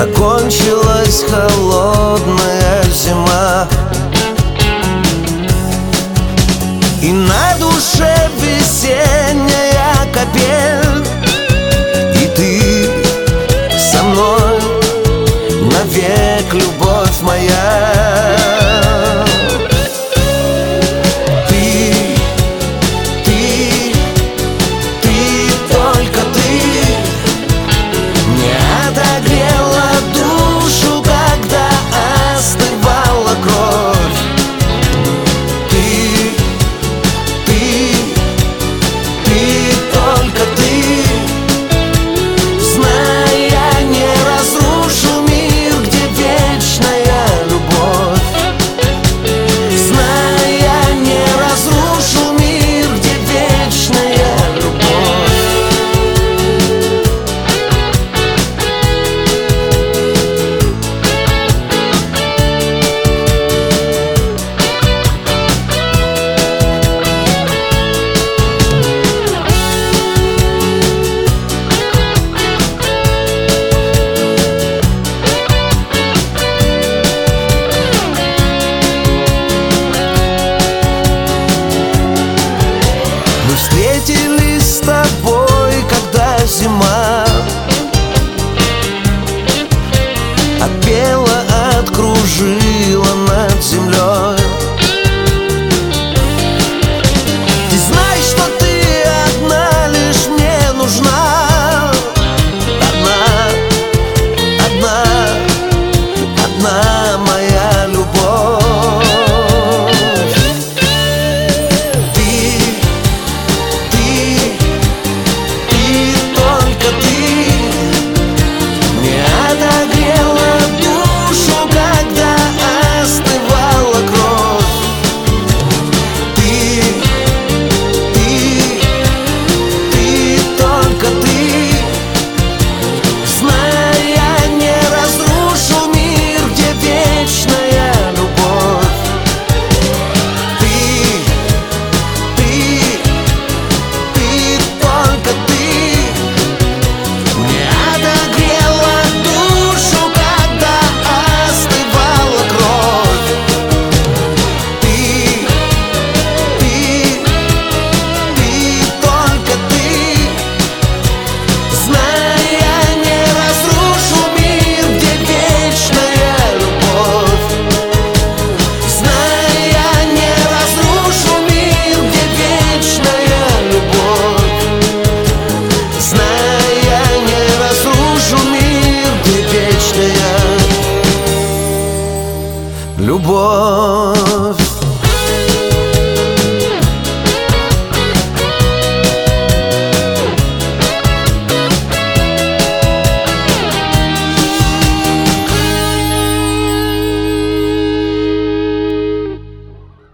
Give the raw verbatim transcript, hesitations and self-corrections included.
Закончилась холодная зима, и на душе весенняя капель, и ты со мной навек, любовь моя. Мы встретились с тобой, когда зима отпела, откружила над землей. Ты знаешь, что ты одна лишь мне нужна, одна, одна, одна моя любовь. Любовь.